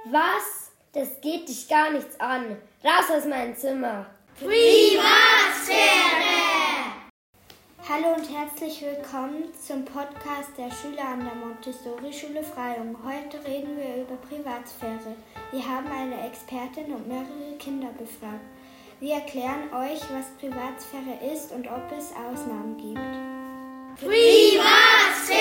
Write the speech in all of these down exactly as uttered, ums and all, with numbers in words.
Was? Das geht dich gar nichts an. Raus aus meinem Zimmer. Privatsphäre! Hallo und herzlich willkommen zum Podcast der Schüler an der Montessori-Schule Freyung. Heute reden wir über Privatsphäre. Wir haben eine Expertin und mehrere Kinder befragt. Wir erklären euch, was Privatsphäre ist und ob es Ausnahmen gibt. Privatsphäre!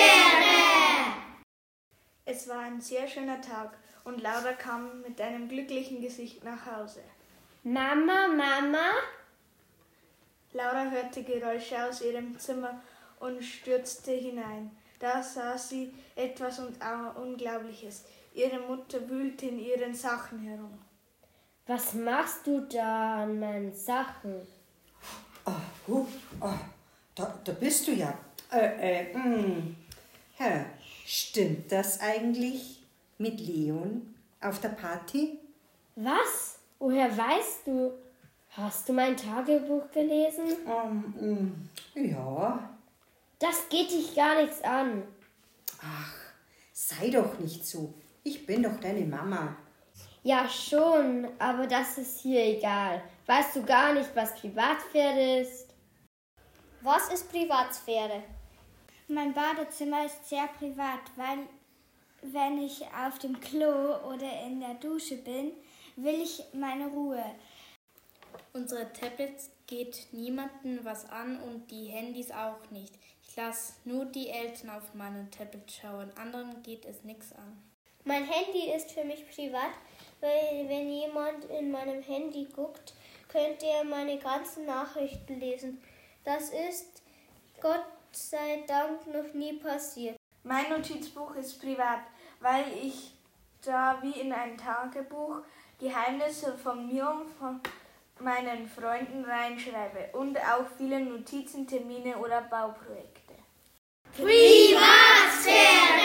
Es war ein sehr schöner Tag und Laura kam mit einem glücklichen Gesicht nach Hause. Mama, Mama? Laura hörte Geräusche aus ihrem Zimmer und stürzte hinein. Da sah sie etwas Unglaubliches. Ihre Mutter wühlte in ihren Sachen herum. Was machst du da an meinen Sachen? Oh, oh, oh, da, da bist du ja. Äh, äh, mh. Ja, stimmt das eigentlich mit Leon auf der Party? Was? Woher weißt du? Hast du mein Tagebuch gelesen? Um, ja. Das geht dich gar nichts an. Ach, sei doch nicht so. Ich bin doch deine Mama. Ja schon, aber das ist hier egal. Weißt du gar nicht, was Privatsphäre ist? Was ist Privatsphäre? Mein Badezimmer ist sehr privat, weil wenn ich auf dem Klo oder in der Dusche bin, will ich meine Ruhe. Unsere Tablets geht niemandem was an und die Handys auch nicht. Ich lasse nur die Eltern auf meinem Tablet schauen, anderen geht es nichts an. Mein Handy ist für mich privat, weil wenn jemand in meinem Handy guckt, könnte er meine ganzen Nachrichten lesen. Das ist Gott sei Dank noch nie passiert. Mein Notizbuch ist privat, weil ich da wie in ein Tagebuch Geheimnisse von mir und von meinen Freunden reinschreibe und auch viele Notizen, Termine oder Bauprojekte. Privatsphäre!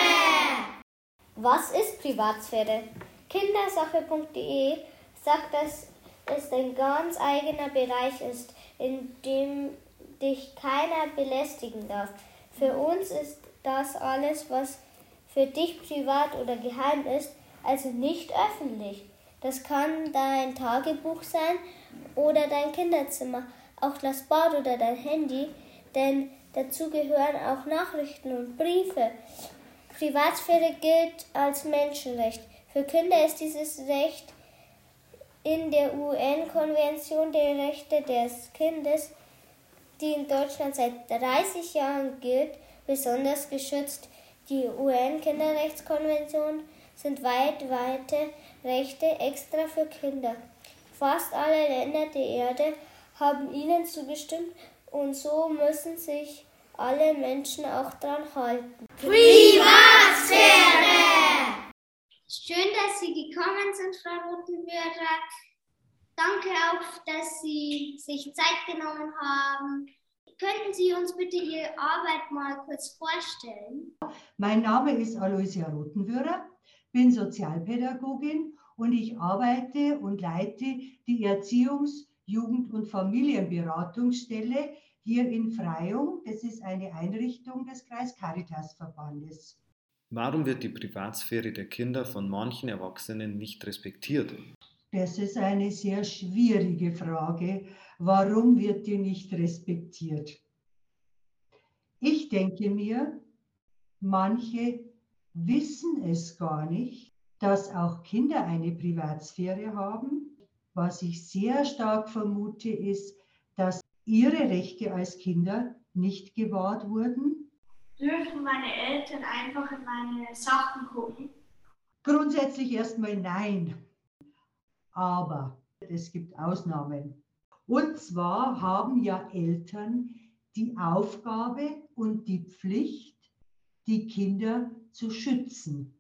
Was ist Privatsphäre? Kindersache punkt de sagt, dass es ein ganz eigener Bereich ist, in dem dich keiner belästigen darf. Für uns ist das alles, was für dich privat oder geheim ist, also nicht öffentlich. Das kann dein Tagebuch sein oder dein Kinderzimmer, auch das Bad oder dein Handy, denn dazu gehören auch Nachrichten und Briefe. Privatsphäre gilt als Menschenrecht. Für Kinder ist dieses Recht in der U N-Konvention der Rechte des Kindes, die in Deutschland seit dreißig Jahren gilt, besonders geschützt. Die U N-Kinderrechtskonvention sind weit weite Rechte extra für Kinder. Fast alle Länder der Erde haben ihnen zugestimmt und so müssen sich alle Menschen auch dran halten. Privatsphäre! Schön, dass Sie gekommen sind, Frau Rothenwürder. Danke auch, dass Sie sich Zeit genommen haben. Könnten Sie uns bitte Ihre Arbeit mal kurz vorstellen? Mein Name ist Aloysia Rothenwürder, bin Sozialpädagogin und ich arbeite und leite die Erziehungs-, Jugend- und Familienberatungsstelle hier in Freyung. Das ist eine Einrichtung des Kreis-Caritas-Verbandes. Warum wird die Privatsphäre der Kinder von manchen Erwachsenen nicht respektiert? Das ist eine sehr schwierige Frage. Warum wird die nicht respektiert? Ich denke mir, manche wissen es gar nicht, dass auch Kinder eine Privatsphäre haben. Was ich sehr stark vermute, ist, dass ihre Rechte als Kinder nicht gewahrt wurden. Dürfen meine Eltern einfach in meine Sachen gucken? Grundsätzlich erstmal nein. Aber es gibt Ausnahmen. Und zwar haben ja Eltern die Aufgabe und die Pflicht, die Kinder zu schützen.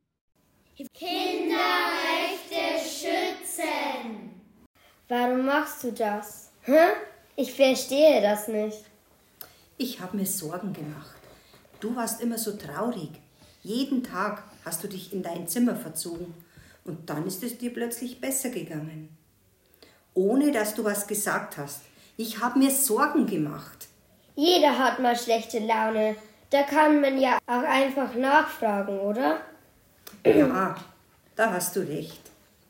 Kinderrechte schützen! Warum machst du das? Hä? Ich verstehe das nicht. Ich habe mir Sorgen gemacht. Du warst immer so traurig. Jeden Tag hast du dich in dein Zimmer verzogen und dann ist es dir plötzlich besser gegangen. Ohne dass du was gesagt hast. Ich habe mir Sorgen gemacht. Jeder hat mal schlechte Laune. Da kann man ja auch einfach nachfragen, oder? Ja, da hast du recht.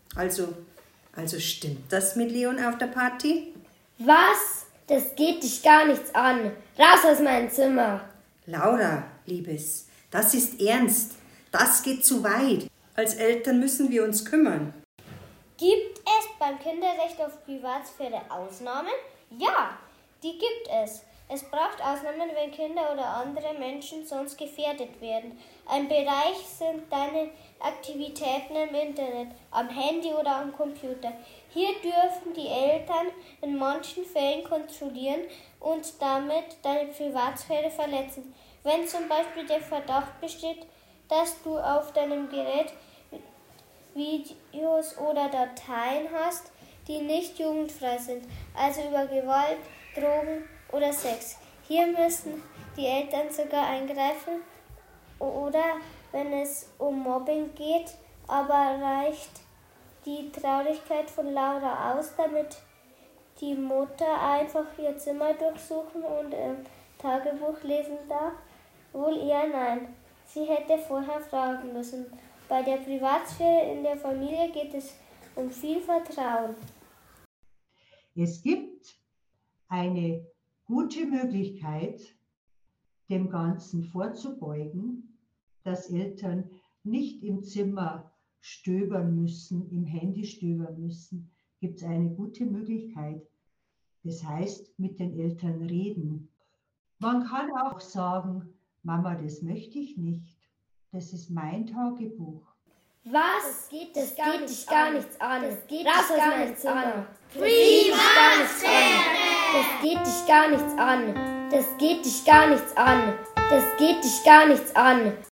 Also, also stimmt das mit Leon auf der Party? Was? Das geht dich gar nichts an. Raus aus meinem Zimmer. Laura, Liebes, das ist ernst. Das geht zu weit. Als Eltern müssen wir uns kümmern. Gibt es beim Kinderrecht auf Privatsphäre Ausnahmen? Ja, die gibt es. Es braucht Ausnahmen, wenn Kinder oder andere Menschen sonst gefährdet werden. Ein Bereich sind deine Aktivitäten im Internet, am Handy oder am Computer. Hier dürfen die Eltern in manchen Fällen kontrollieren und damit deine Privatsphäre verletzen. Wenn zum Beispiel der Verdacht besteht, dass du auf deinem Gerät Videos oder Dateien hast, die nicht jugendfrei sind, also über Gewalt, Drogen oder Sex. Hier müssen die Eltern sogar eingreifen oder wenn es um Mobbing geht, aber reicht die Traurigkeit von Laura aus, damit die Mutter einfach ihr Zimmer durchsuchen und im Tagebuch lesen darf? Wohl eher nein. Sie hätte vorher fragen müssen. Bei der Privatsphäre in der Familie geht es um viel Vertrauen. Es gibt eine gute Möglichkeit, dem Ganzen vorzubeugen, dass Eltern nicht im Zimmer stöbern müssen, im Handy stöbern müssen. Gibt es eine gute Möglichkeit. Das heißt, mit den Eltern reden. Man kann auch sagen, Mama, das möchte ich nicht. Das ist mein Tagebuch. Was? Das geht, das das geht dich gar nichts an. Das geht Raus dich gar nichts an. Privatsphäre! Das geht dich gar nichts an. Das geht dich gar nichts an. Das geht dich gar nichts an.